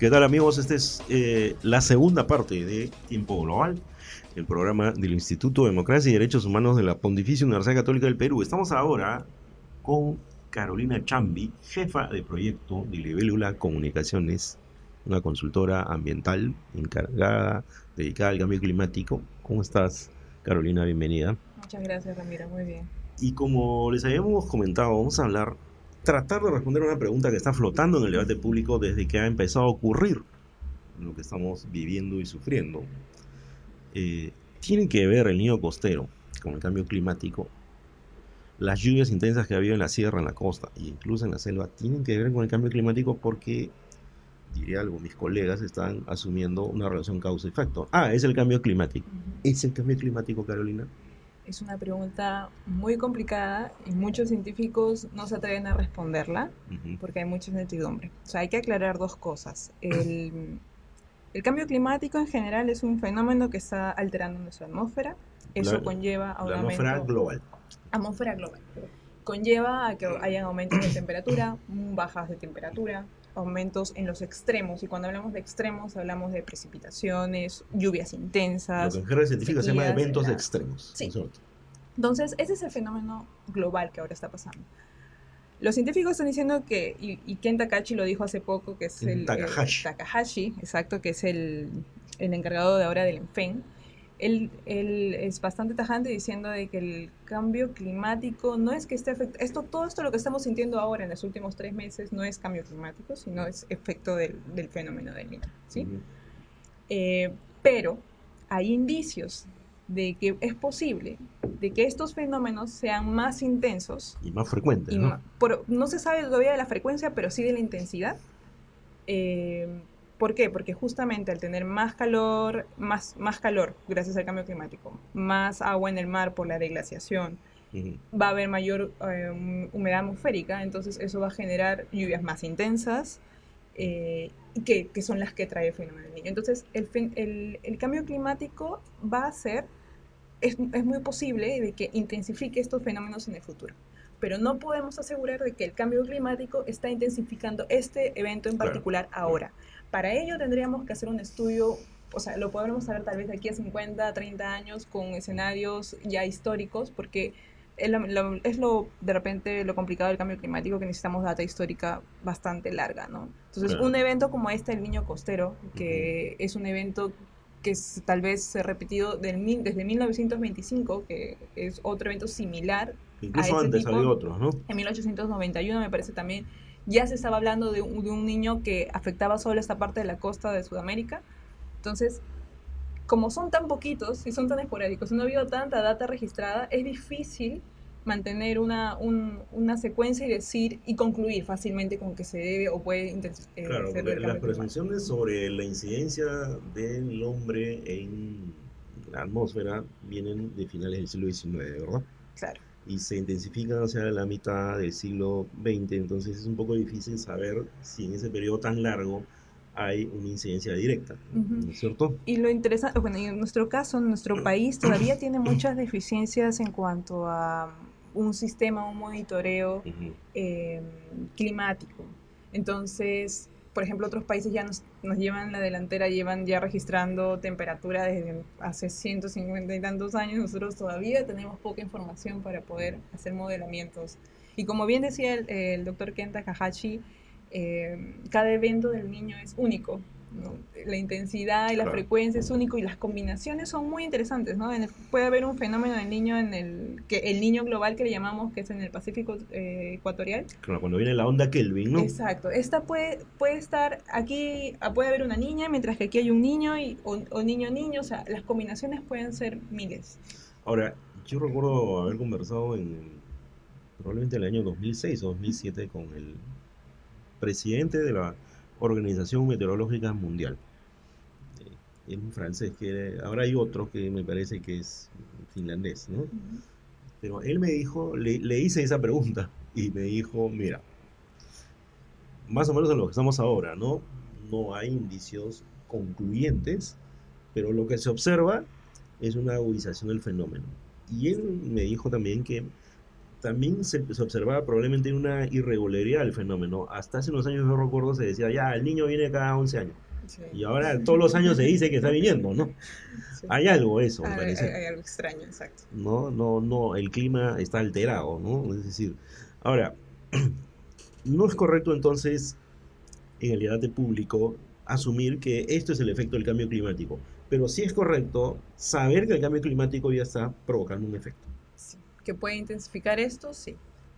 ¿Qué tal amigos? Esta es la segunda parte de Tiempo Global, el programa del Instituto de Democracia y Derechos Humanos de la Pontificia Universidad Católica del Perú. Estamos ahora con Carolina Chambi, jefa de proyecto de Libélula Comunicaciones, una consultora ambiental encargada, dedicada al cambio climático. ¿Cómo estás, Carolina? Bienvenida. Muchas gracias, Ramiro. Muy bien. Y como les habíamos comentado, vamos a tratar de responder una pregunta que está flotando en el debate público desde que ha empezado a ocurrir lo que estamos viviendo y sufriendo. ¿Tiene que ver el niño costero con el cambio climático? Las lluvias intensas que ha habido en la sierra, en la costa e incluso en la selva, tienen que ver con el cambio climático porque, diré algo, mis colegas están asumiendo una relación causa-efecto. Es el cambio climático. Ujú. ¿Es el cambio climático, Carolina? Es una pregunta muy complicada y muchos científicos no se atreven a responderla Ujú. porque hay mucha incertidumbre. O sea, hay que aclarar dos cosas. El cambio climático en general es un fenómeno que está alterando nuestra atmósfera. La, Eso conlleva a un la atmósfera aumento, global. atmósfera global. Conlleva a que hayan aumentos de temperatura, bajas de temperatura, aumentos en los extremos. Y cuando hablamos de extremos, hablamos de precipitaciones, lluvias Lo que intensas, en jerga científica se llama sequías, eventos heladas. extremos, ¿no es Sí, cierto? entonces ese es el fenómeno global que ahora está pasando. Los científicos están diciendo que, y Ken Takahashi lo dijo hace poco, que es En el Takahashi. Takahashi, exacto, que es el encargado de ahora del ENFEN. Él es bastante tajante diciendo de que el cambio climático no es que esté afectando, todo esto lo que estamos sintiendo ahora en los últimos 3 meses no es cambio climático, sino es efecto del fenómeno del niño, ¿sí? Ujú. Pero hay indicios de que es posible de que estos fenómenos sean más intensos Y más frecuentes, y ¿no? no se sabe todavía de la frecuencia, pero sí de la intensidad. ¿Por qué? Porque justamente al tener más calor gracias al cambio climático, más agua en el mar por la deglaciación, Ujú. va a haber mayor humedad atmosférica, entonces eso va a generar lluvias más intensas, que son las que trae el fenómeno del niño. Entonces, el cambio climático va a ser, es muy posible de que intensifique estos fenómenos en el futuro. Pero no podemos asegurar de que el cambio climático está intensificando este evento en Claro, particular claro. ahora. Para ello tendríamos que hacer un estudio, o sea, lo podremos saber tal vez de aquí a 50, 30 años con escenarios ya históricos, porque de repente lo complicado del cambio climático, que necesitamos data histórica bastante larga, ¿no? Entonces, Claro. un evento como este, el Niño Costero, Ujú. que es un evento que tal vez se ha repetido desde 1925, que es otro evento similar a Incluso ese antes había tipo. otros, ¿no? En 1891 me parece también ya se estaba hablando de un niño que afectaba solo esta parte de la costa de Sudamérica. Entonces, como son tan poquitos y son tan esporádicos y no ha habido tanta data registrada, es difícil mantener una secuencia y decir y concluir fácilmente con que se debe o puede Claro, ser porque del las cambio climático. presunciones sobre la incidencia del hombre en la atmósfera vienen de finales del siglo XIX, ¿verdad? Claro. Y se intensifican hacia la mitad del siglo XX, entonces es un poco difícil saber si en ese periodo tan largo hay una incidencia directa, Ujú. ¿no es cierto? Y lo interesante, bueno, en nuestro caso, en nuestro país todavía tiene muchas deficiencias en cuanto a un sistema, un monitoreo Ujú. eh, climático. Entonces, por ejemplo, otros países ya nos llevan la delantera, llevan ya registrando temperatura desde hace 150 y tantos años. Nosotros todavía tenemos poca información para poder hacer modelamientos. Y como bien decía el doctor Kenta Takahashi, cada evento del niño es único, ¿no? La intensidad y la Claro. frecuencia es único y las combinaciones son muy interesantes, ¿no? Puede haber un fenómeno del niño que el niño global que le llamamos, que es en el Pacífico ecuatorial. Claro, cuando viene la onda Kelvin, ¿no? Exacto, esta puede estar aquí, puede haber una niña, mientras que aquí hay un niño o niño niño, o sea, las combinaciones pueden ser miles. Ahora, yo recuerdo haber conversado probablemente el año 2006 o 2007 con el presidente de la Organización Meteorológica Mundial. Es un francés ahora hay otro que me parece que es finlandés, ¿no? Pero él me dijo, le hice esa pregunta y me dijo, mira, más o menos en lo que estamos ahora, ¿no? No hay indicios concluyentes, pero lo que se observa es una agudización del fenómeno. Y él me dijo también que también se observaba probablemente una irregularidad del fenómeno. Hasta hace unos años, no recuerdo, se decía, ya, el niño viene cada 11 años. Sí. Y ahora todos los años se dice que está viniendo, ¿no? Sí. Hay algo eso, al Hay, parecer. hay algo extraño, exacto. No, no, no, el clima está alterado, ¿no? Es decir, ahora, no es correcto entonces en el debate público asumir que esto es el efecto del cambio climático, pero sí es correcto saber que el cambio climático ya está provocando un efecto. Sí. ¿Que puede intensificar esto? Sí.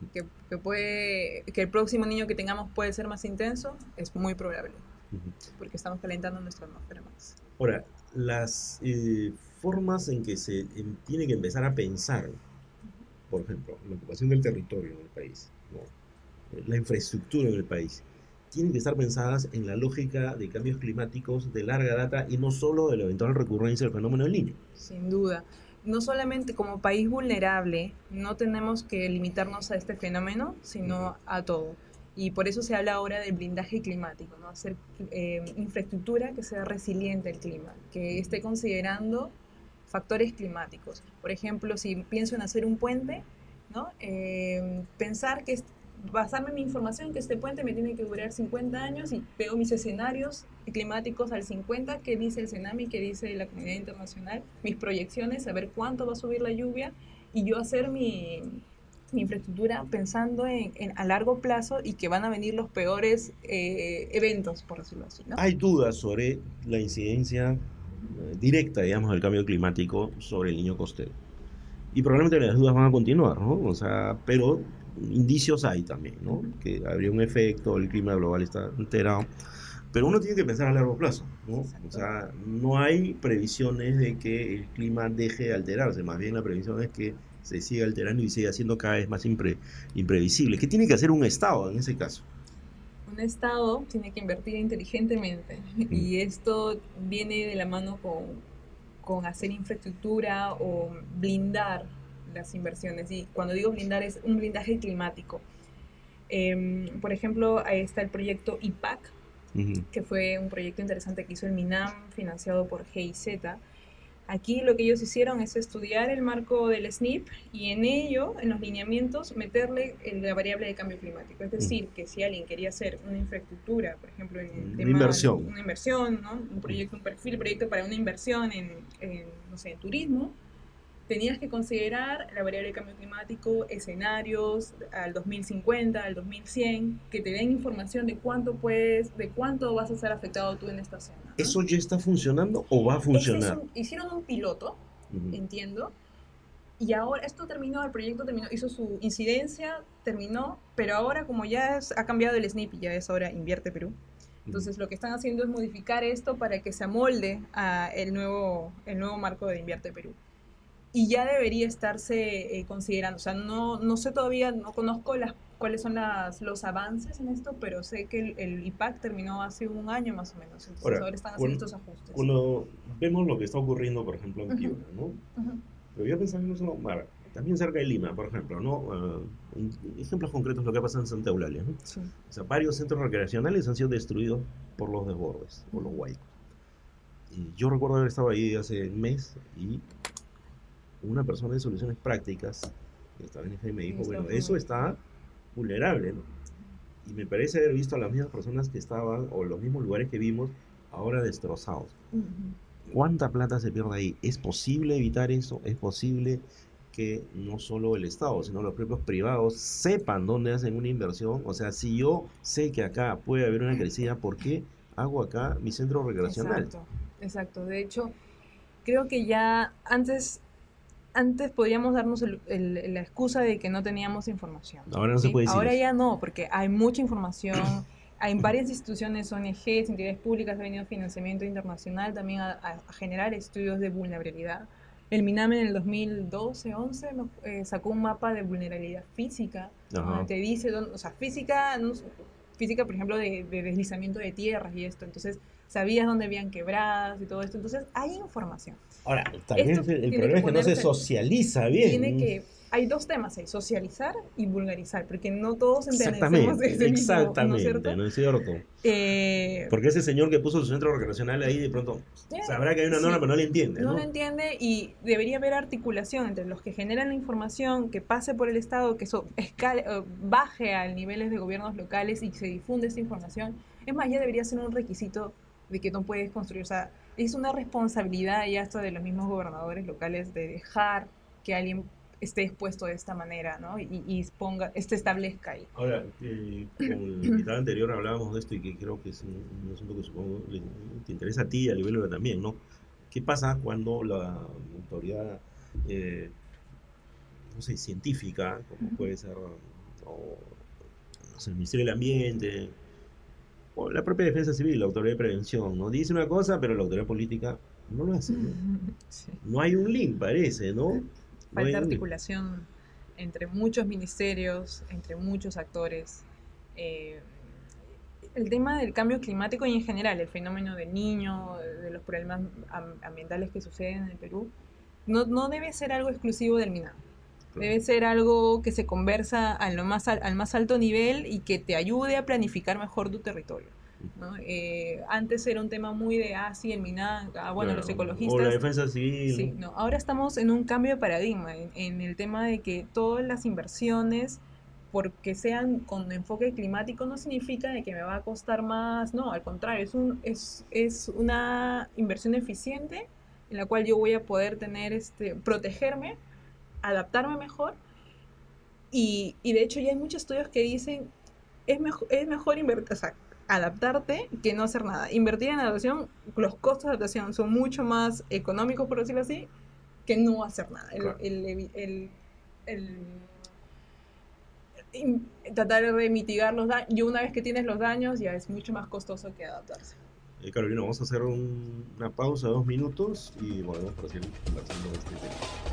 Que el próximo niño que tengamos puede ser más intenso, es muy probable, Ujú. porque estamos calentando nuestra atmósfera más. Ahora, las formas en que se tiene que empezar a pensar, por ejemplo, la ocupación del territorio en el país, ¿no? La infraestructura en el país, tienen que estar pensadas en la lógica de cambios climáticos de larga data y no solo de la eventual recurrencia del fenómeno del niño. Sin duda. No solamente como país vulnerable, no tenemos que limitarnos a este fenómeno, Ujú. sino a todo. Y por eso se habla ahora del blindaje climático, ¿no? Hacer infraestructura que sea resiliente al clima, que esté considerando factores climáticos. Por ejemplo, si pienso en hacer un puente, ¿no? Pensar que basarme en mi información que este puente me tiene que durar 50 años y veo mis escenarios climáticos al 50, qué dice el tsunami, qué dice la comunidad internacional, mis proyecciones, saber cuánto va a subir la lluvia y yo hacer mi infraestructura pensando a largo plazo y que van a venir los peores eventos, por decirlo así, ¿no? Hay dudas sobre la incidencia directa, digamos, del cambio climático sobre el niño costero. Y probablemente las dudas van a continuar, ¿no? O sea, pero indicios hay también, ¿no? Que habría un efecto, el clima global está alterado. Pero uno tiene que pensar a largo plazo, ¿no? O Exacto. sea, no hay previsiones de que el clima deje de alterarse, más bien la previsión es que se siga alterando y siga siendo cada vez más imprevisible. ¿Qué tiene que hacer un Estado en ese caso? Un Estado tiene que invertir inteligentemente Mm. y esto viene de la mano con hacer infraestructura o blindar las inversiones. Y cuando digo blindar es un blindaje climático. Por ejemplo, ahí está el proyecto IPAC, Ujú. que fue un proyecto interesante que hizo el MINAM, financiado por GIZ. Aquí lo que ellos hicieron es estudiar el marco del SNIP y en ello, en los lineamientos, meterle la variable de cambio climático. Es Mm. decir, que si alguien quería hacer una infraestructura, por ejemplo, en el Una tema, inversión. una inversión, ¿no? Un Mm. proyecto, un perfil, proyecto para una inversión no sé, en turismo, tenías que considerar la variable de cambio climático, escenarios al 2050, al 2100, que te den información de cuánto vas a ser afectado tú en esta zona, ¿no? ¿Eso ya está funcionando o va a funcionar? Hicieron un piloto, Ujú. entiendo, y ahora esto terminó, el proyecto terminó, hizo su incidencia, terminó, pero ahora como ha cambiado el SNIP y ya es ahora Invierte Perú, Ujú. entonces lo que están haciendo es modificar esto para que se amolde a el nuevo marco de Invierte Perú. Y ya debería estarse considerando, o sea, no sé todavía, no conozco cuáles son los avances en esto, pero sé que el IPAC terminó hace un año más o menos, entonces Ahora, ahora están haciendo cuando, estos ajustes. cuando vemos lo que está ocurriendo, por ejemplo, en Uh -huh, Piura, ¿no? uh -huh. Pero yo pensaba en eso, bueno, también cerca de Lima, por ejemplo, ¿no? Ejemplos concretos lo que pasa en Santa Eulalia, ¿no? Sí. O sea, varios centros recreacionales han sido destruidos por los desbordes, Uh por los -huh. huaicos. Y yo recuerdo haber estado ahí hace un mes y una persona de soluciones prácticas que estaba en EFE me Y dijo, está bueno, eso está vulnerable, ¿no? Y me parece haber visto a las mismas personas que estaban, o los mismos lugares que vimos, ahora destrozados. uh -huh. ¿Cuánta plata se pierde ahí? ¿Es posible evitar eso? ¿Es posible que no solo el Estado, sino los propios privados sepan dónde hacen una inversión? O sea, si yo sé que acá puede haber una crecida, ¿por qué hago acá mi centro recreacional? Exacto, exacto. De hecho, creo que ya antes podíamos darnos la excusa de que no teníamos información, Ahora no se ¿sí? puede decir Ahora eso. ya no, porque hay mucha información, hay varias instituciones, ONGs, entidades públicas, ha venido financiamiento internacional también a generar estudios de vulnerabilidad. El MINAM en el 2012-11 sacó un mapa de vulnerabilidad física, donde Ajá. te dice, o sea, física, no, física, por ejemplo, de deslizamiento de tierras y esto, entonces sabías dónde habían quebradas y todo esto, entonces hay información. Ahora, tal Esto vez el tiene que problema es que no se ponerse, socializa tiene bien. que, hay dos temas ahí, socializar y vulgarizar, porque no todos entendemos Exactamente, ese mismo, ¿no es exactamente, cierto? ¿no es cierto? Eh, Porque ese señor que puso su centro recreacional ahí, de pronto sabrá que hay una norma, sí, pero no le entiende, no lo ¿no? entiende y debería haber articulación entre los que generan la información, que pase por el Estado, que eso baje a niveles de gobiernos locales y se difunde esta información. Es más, ya debería ser un requisito de que no puedes construir, o sea, es una responsabilidad ya esto de los mismos gobernadores locales de dejar que alguien esté expuesto de esta manera, ¿no? Y ponga, establezca ahí. Ahora, con el invitado anterior hablábamos de esto y que creo que es un asunto que supongo te interesa a ti y a Libélula también, ¿no? ¿Qué pasa cuando la autoridad, eh, no sé, científica, como puede ser o, no sé, el Ministerio del Ambiente, o la propia Defensa Civil, la Autoridad de Prevención, ¿no? Dice una cosa, pero la autoridad política no lo hace, ¿no? Sí. No hay un link, parece, ¿no? No hay Falta un link. articulación entre muchos ministerios, entre muchos actores. Eh, el tema del cambio climático y en general el fenómeno del niño, de los problemas ambientales que suceden en el Perú, no debe ser algo exclusivo del MINAM. Claro. Debe ser algo que se conversa al más alto nivel y que te ayude a planificar mejor tu territorio, ¿no? Antes era un tema muy de, sí, el MINAM, bueno, los Claro. O la ecologistas. Defensa Civil. Sí, no, ahora estamos en un cambio de paradigma, en el tema de que todas las inversiones, porque sean con enfoque climático, no significa de que me va a costar más, no, al contrario, es una inversión eficiente en la cual yo voy a poder tener, protegerme, adaptarme mejor, y de hecho ya hay muchos estudios que dicen, es mejor invertir, o sea, adaptarte que no hacer nada. Invertir en adaptación, los costos de adaptación son mucho más económicos, por decirlo así, que no hacer nada. Claro. El tratar de mitigar los daños, y una vez que tienes los daños ya es mucho más costoso que adaptarse. Carolina, vamos a hacer una pausa de 2 minutos y volvemos para seguir conversando de este tema.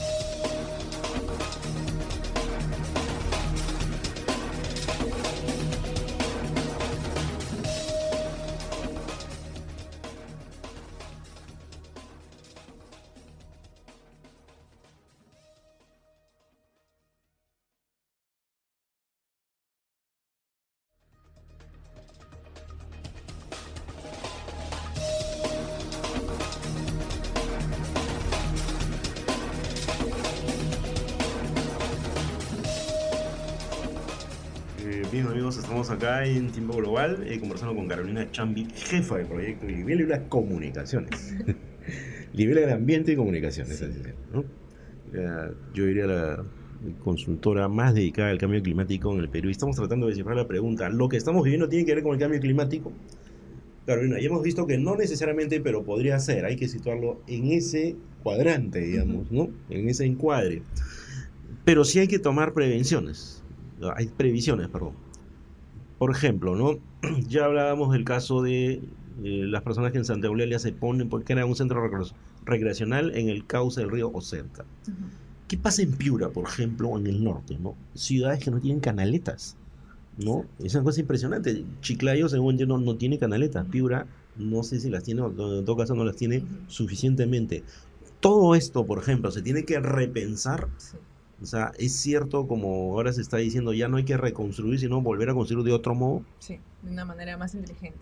Bien amigos, estamos acá en Tiempo Global conversando con Carolina Chambi, jefa del proyecto Libélula Comunicaciones. Libélula Ambiente y Comunicaciones, Sí. así es, ¿no? Yo diría la consultora más dedicada al cambio climático en el Perú. Y estamos tratando de descifrar la pregunta, ¿lo que estamos viviendo tiene que ver con el cambio climático? Carolina, ya hemos visto que no necesariamente, pero podría ser. Hay que situarlo en ese cuadrante, digamos, ¿no? En ese encuadre. Pero sí hay que tomar prevenciones. Hay previsiones, perdón. Por ejemplo, ¿no? Ya hablábamos del caso de las personas que en Santa Eulalia se ponen porque era un centro recreacional en el cauce del río o cerca. ¿Qué pasa en Piura, por ejemplo, en el norte, ¿no? Ciudades que no tienen canaletas, ¿no? Es una cosa impresionante. Chiclayo, según entiendo, no tiene canaletas. Piura, no sé si las tiene, o en todo caso no las tiene suficientemente. Todo esto, por ejemplo, se tiene que repensar. Sí. O sea, es cierto, como ahora se está diciendo, ya no hay que reconstruir, sino volver a construir de otro modo. Sí, de una manera más inteligente.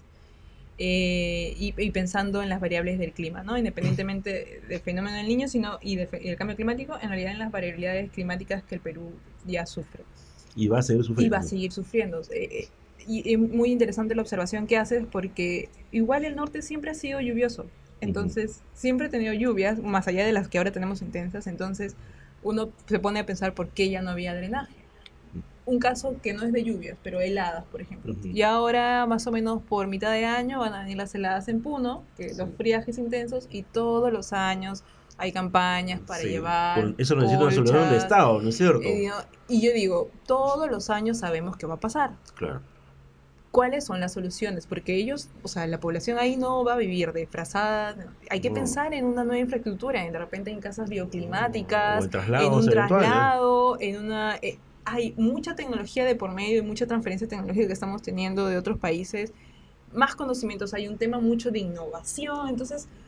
Y pensando en las variables del clima, ¿no? Independientemente del fenómeno del niño y del cambio climático, en realidad en las variabilidades climáticas que el Perú ya sufre. Y va a seguir Y sufriendo. va a seguir sufriendo. Y es muy interesante la observación que haces porque igual el norte siempre ha sido lluvioso. Entonces, siempre ha tenido lluvias, más allá de las que ahora tenemos intensas. Entonces, uno se pone a pensar por qué ya no había drenaje. Un caso que no es de lluvias, pero heladas, por ejemplo. Y ahora, más o menos por mitad de año, van a venir las heladas en Puno, que los friajes intensos, y todos los años hay campañas para llevar Eso necesita una solución de colchas. Estado, ¿no es cierto? Y yo digo, todos los años sabemos qué va a pasar. Claro. ¿Cuáles son las soluciones? Porque ellos, o sea, la población ahí no va a vivir desfrazada. Hay que pensar en una nueva infraestructura, de repente en casas bioclimáticas, O en en traslados un eventuales. traslado, en una... hay mucha tecnología de por medio y mucha transferencia tecnológica que estamos teniendo de otros países. Más conocimientos, hay un tema mucho de innovación. Entonces,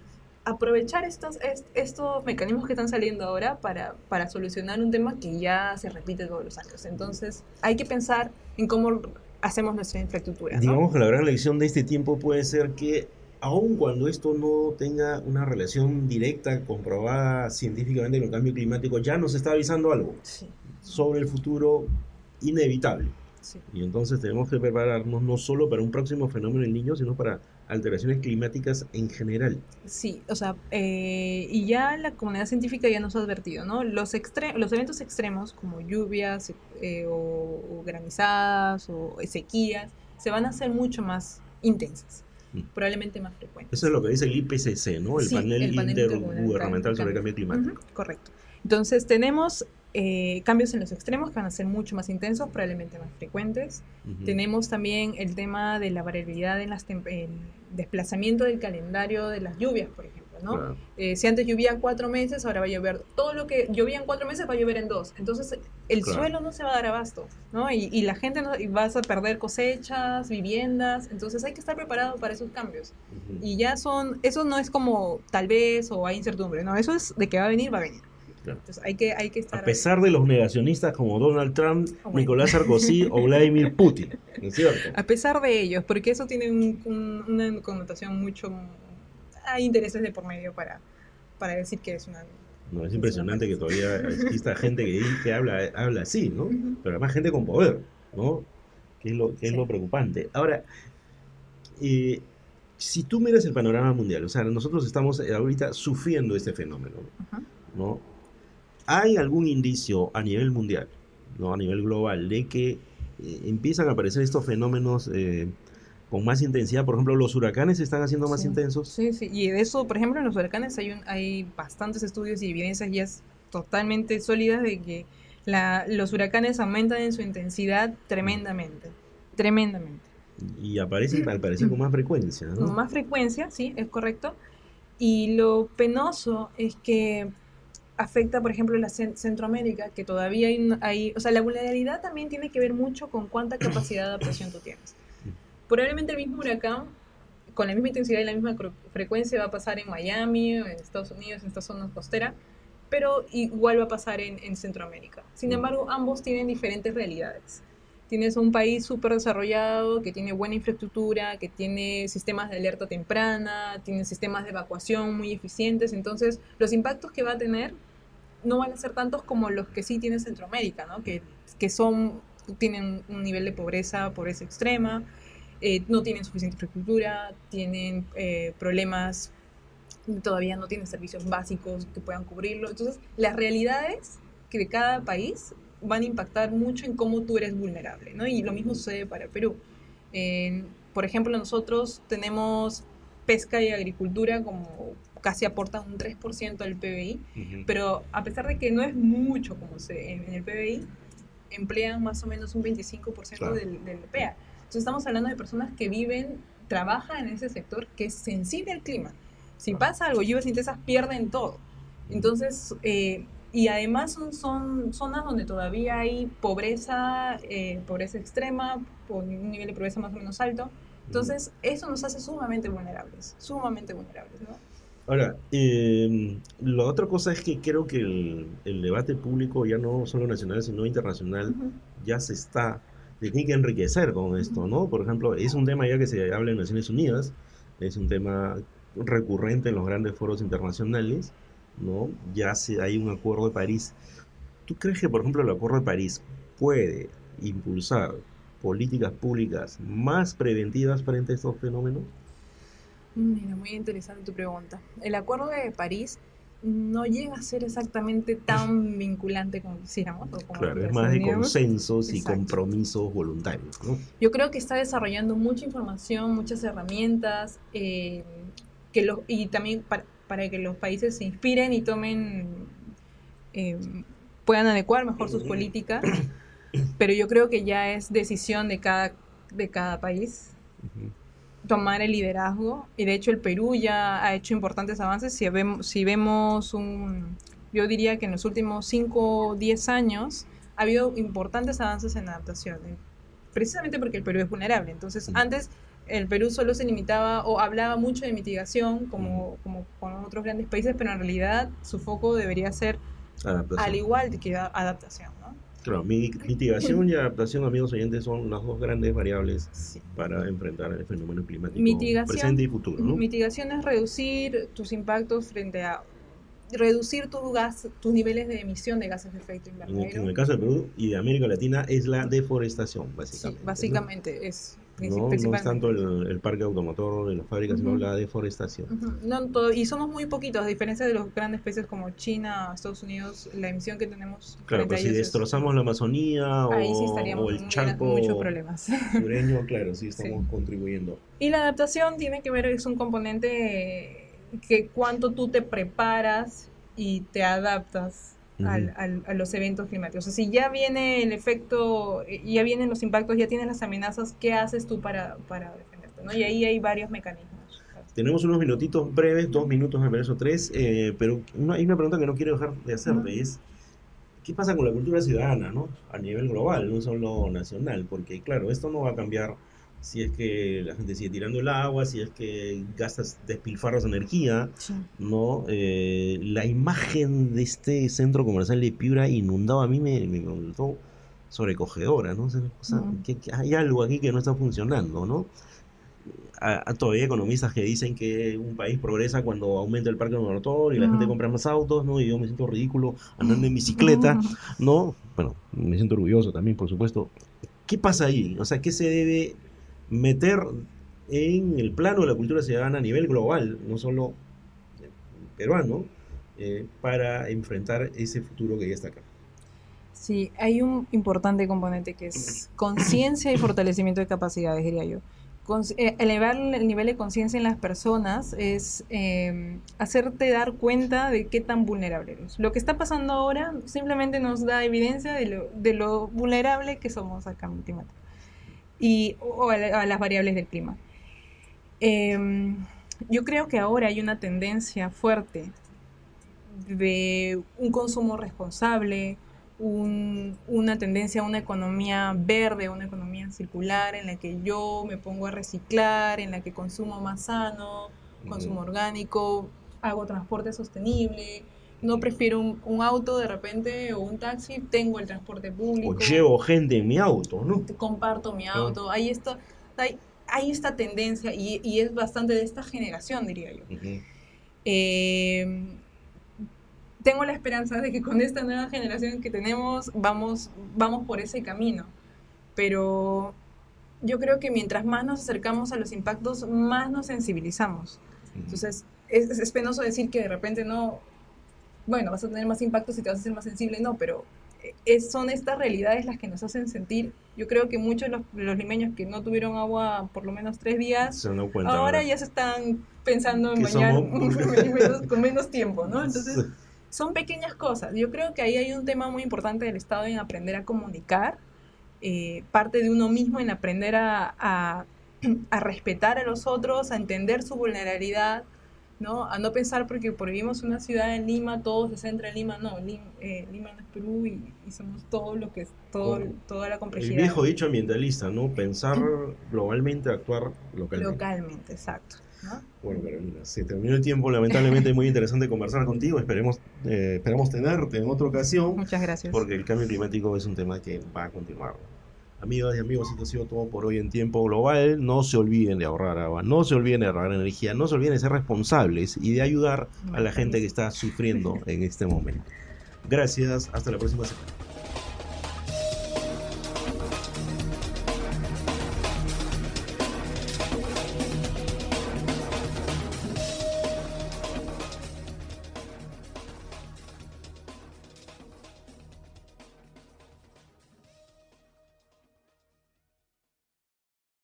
aprovechar estos mecanismos que están saliendo ahora para solucionar un tema que ya se repite todos los años. Entonces, hay que pensar en cómo hacemos nuestra infraestructura, ¿no? Digamos que la gran lección de este tiempo puede ser que aun cuando esto no tenga una relación directa, comprobada científicamente con el cambio climático, ya nos está avisando algo Sí, sobre el futuro inevitable. sí. Y entonces tenemos que prepararnos no solo para un próximo fenómeno en niños, sino para alteraciones climáticas en general. Sí, o sea, y ya la comunidad científica ya nos ha advertido, ¿no? Los eventos extremos como lluvias o granizadas o sequías se van a hacer mucho más intensas, probablemente más Eso es frecuentes. lo que dice el IPCC, ¿no? El Sí, panel el panel intergubernamental sobre el cambio. cambio climático. Correcto. Entonces tenemos cambios en los extremos que van a ser mucho más intensos, probablemente más frecuentes. Tenemos también el tema de la variabilidad en el desplazamiento del calendario de las lluvias, por ejemplo, ¿no? Claro. Si antes llovía 4 meses, ahora va a llover, todo lo que llovía en 4 meses va a llover en 2. Entonces el Claro. suelo no se va a dar abasto, ¿no? Y la gente y vas a perder cosechas, viviendas, entonces hay que estar preparado para esos cambios. Y ya eso no es como tal vez o hay incertidumbre, no, eso es de que va a venir, va a venir. Claro. Entonces hay que estar... A pesar de los negacionistas como Donald Trump, Bueno. Nicolás Sarkozy o Vladimir Putin, ¿no es cierto? A pesar de ellos, porque eso tiene una connotación mucho... Hay intereses de por medio para decir que es una... No, es impresionante que todavía exista gente que habla así, ¿no? Pero además gente con poder, ¿no? Que es lo preocupante. Ahora, si tú miras el panorama mundial, o sea, nosotros estamos ahorita sufriendo este fenómeno, ¿no? ¿Hay algún indicio a nivel mundial, ¿no? A nivel global, de que empiezan a aparecer estos fenómenos con más intensidad? Por ejemplo, los huracanes se están haciendo más intensos. Sí, sí. Y de eso, por ejemplo, en los huracanes hay bastantes estudios y evidencias ya totalmente sólidas de que los huracanes aumentan en su intensidad tremendamente. Tremendamente. Y aparecen, al parecer, con más frecuencia, ¿no? Con más frecuencia, sí, es correcto. Y lo penoso es que afecta, por ejemplo, la Centroamérica, que todavía hay, o sea, la vulnerabilidad también tiene que ver mucho con cuánta capacidad de adaptación tú tienes. Probablemente el mismo huracán, con la misma intensidad y la misma frecuencia, va a pasar en Miami, en Estados Unidos, en esta zona costera, pero igual va a pasar en Centroamérica. Sin embargo, ambos tienen diferentes realidades. Tienes un país súper desarrollado, que tiene buena infraestructura, que tiene sistemas de alerta temprana, tiene sistemas de evacuación muy eficientes, entonces los impactos que va a tener no van a ser tantos como los que sí tiene Centroamérica, ¿no? Que tienen un nivel de pobreza extrema, no tienen suficiente infraestructura, tienen problemas, todavía no tienen servicios básicos que puedan cubrirlo. Entonces, las realidades que de cada país van a impactar mucho en cómo tú eres vulnerable, ¿no? Y lo mismo sucede para Perú. Por ejemplo, nosotros tenemos pesca y agricultura como casi aportan un 3% del PBI, pero a pesar de que no es mucho como en el PBI, emplean más o menos un 25% del PEA. Entonces estamos hablando de personas que trabajan en ese sector que es sensible al clima. Si pasa algo, lluvias intensas, pierden todo. Entonces, y además son zonas donde todavía hay pobreza extrema, por un nivel de pobreza más o menos alto. Entonces, eso nos hace sumamente vulnerables, ¿no? Ahora, la otra cosa es que creo que el debate público, ya no solo nacional, sino internacional, ya se tiene que enriquecer con esto, ¿no? Por ejemplo, es un tema ya que se habla en Naciones Unidas, es un tema recurrente en los grandes foros internacionales, ¿no? Ya hay un acuerdo de París. ¿Tú crees que, por ejemplo, el acuerdo de París puede impulsar políticas públicas más preventivas frente a estos fenómenos? Mira, muy interesante tu pregunta. El Acuerdo de París no llega a ser exactamente tan vinculante como quisiéramos. O como claro, es más de consensos y Exacto. compromisos voluntarios, ¿no? Yo creo que está desarrollando mucha información, muchas herramientas, y también para que los países se inspiren y puedan adecuar mejor sus políticas, pero yo creo que ya es decisión de cada país tomar el liderazgo, y de hecho el Perú ya ha hecho importantes avances. Si vemos yo diría que en los últimos 5 o 10 años ha habido importantes avances en adaptación, precisamente porque el Perú es vulnerable. Entonces, antes el Perú solo se limitaba o hablaba mucho de mitigación, Ujú. como con otros grandes países, pero en realidad su foco debería ser, al Adaptación. igual que adaptación, ¿no? Claro, mitigación y adaptación, amigos oyentes, son las dos grandes variables Sí. para enfrentar el fenómeno climático presente Mitigación, y futuro, ¿no? mitigación es reducir tus impactos frente a reducir tus niveles de emisión de gases de efecto En invernadero. el caso de Perú y de América Latina es la deforestación, Sí, básicamente, ¿no? básicamente es No es tanto principalmente. el parque automotor de las fábricas, sino Ujú, la deforestación. ujú. No, y somos muy poquitos, a diferencia de los grandes países como China, Estados Unidos, la emisión que tenemos Claro, frente pero a si ellos es destrozamos la Amazonía ahí sí o estaríamos el en muchos Chaco problemas. sureño, claro, sí Sí. estamos contribuyendo. Y la adaptación tiene que ver, es un componente que cuánto tú te preparas y te adaptas Ujú. a los eventos climáticos. O sea, si ya viene el efecto, ya vienen los impactos, ya tienes las amenazas, ¿qué haces tú para defenderte? ¿No? Y ahí hay varios mecanismos. Tenemos unos minutitos breves, 2 minutos me parece, o tres, pero hay una pregunta que no quiero dejar de Uh-huh. hacerte, es ¿qué pasa con la cultura ciudadana, ¿no? A nivel global, no solo nacional, porque claro, esto no va a cambiar si es que la gente sigue tirando el agua, si es que gastas, despilfarras energía, Sí. ¿no? La imagen de este centro comercial de Piura inundado a mí me resultó sobrecogedora, ¿no? O sea, Uh-huh. que hay algo aquí que no está funcionando, ¿no? Todavía economistas que dicen que un país progresa cuando aumenta el parque automotor y la gente Uh-huh. compra más autos, ¿no? Y yo me siento ridículo andando en bicicleta, ¿no? Bueno, me siento orgulloso también, por supuesto. ¿Qué pasa ahí? O sea, ¿qué se debe meter en el plano de la cultura ciudadana a nivel global, no solo peruano, para enfrentar ese futuro que ya está acá? Sí, hay un importante componente que es conciencia y fortalecimiento de capacidades, diría yo. Elevar el nivel de conciencia en las personas es hacerte dar cuenta de qué tan vulnerable eres. Lo que está pasando ahora simplemente nos da evidencia de lo vulnerable que somos al cambio climático o a las variables del clima. Eh, yo creo que ahora hay una tendencia fuerte de un consumo responsable, una tendencia a una economía verde, una economía circular, en la que yo me pongo a reciclar, en la que consumo más sano, Ujú, consumo orgánico, hago transporte sostenible, no prefiero un auto de repente o un taxi, tengo el transporte o público, llevo gente en mi auto, ¿no? comparto mi Claro. auto, hay esta tendencia y es bastante de esta generación, diría yo. Ujú. Eh, tengo la esperanza de que con esta nueva generación que tenemos vamos por ese camino. Pero yo creo que mientras más nos acercamos a los impactos, más nos sensibilizamos. Ujú. Entonces, es penoso decir que de repente no, bueno, vas a tener más impactos y te vas a hacer más sensible, no, pero son estas realidades las que nos hacen sentir. Yo creo que muchos de los limeños que no tuvieron agua por lo menos 3 días, Se han dado cuenta ahora ahora ya se están pensando en que bañar somos... con menos tiempo, ¿no? Entonces, son pequeñas cosas. Yo creo que ahí hay un tema muy importante del Estado en aprender a comunicar, parte de uno mismo en aprender a respetar a los otros, a entender su vulnerabilidad, ¿no? A no pensar porque vivimos en una ciudad en Lima, todo se centra en Lima, no, Lima no es Perú y somos todo lo que es, con toda la el complejidad viejo dicho ambientalista, ¿no? Pensar globalmente, actuar localmente. localmente, exacto, ¿no? Bueno, Carolina, se terminó el tiempo, lamentablemente muy interesante conversar contigo, esperamos tenerte en otra ocasión, Muchas gracias. porque el cambio climático es un tema que va a continuar. Amigas y amigos, esto ha sido todo por hoy en tiempo global. No se olviden de ahorrar agua, no se olviden de ahorrar energía, no se olviden de ser responsables y de ayudar a Me la gente que parece. está sufriendo en este momento. Gracias, hasta la próxima semana.